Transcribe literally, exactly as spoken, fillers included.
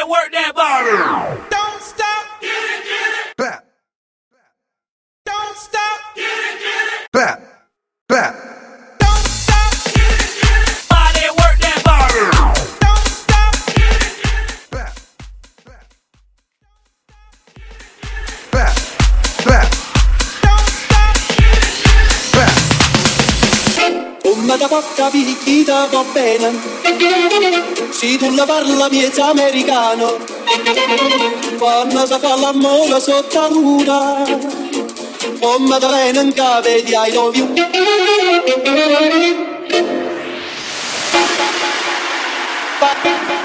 work that body. Don't stop. Get it, get it. Clap. Don't stop. Get it, get it. Clap. Clap. Don't stop. Get it, get it. Body work that body. Don't stop. Get it, get it. Clap. Clap. Clap. Don't stop. Clap. Come da porta picchita va bene, se tu la parla miezza americano, quando si fa l'amore sotto la luna, come da bene in cave di I love you. Ba-